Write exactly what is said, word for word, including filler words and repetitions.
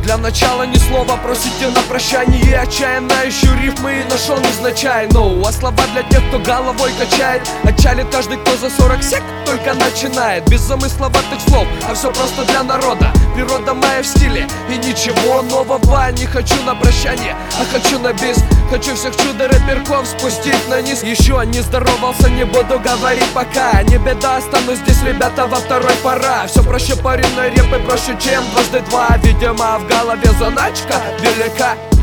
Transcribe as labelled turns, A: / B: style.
A: Для начала ни слова просите на прощание. Отчаянно ищу рифмы и нашел незначай. Ну, а слова для тех, кто головой качает. Отчалит каждый, кто за сорок сек только начинает. Без замысловатых слов, а все просто для народа. Природа моя в стиле и ничего нового. Не хочу на прощание, а хочу на бис. Хочу всех чудо-рэперков спустить на низ. Еще не здоровался, не буду говорить пока. Не беда, останусь здесь, ребята, во второй пора. Все проще парень на репы, проще, чем дважды два. Видимо, в голове заначка велика.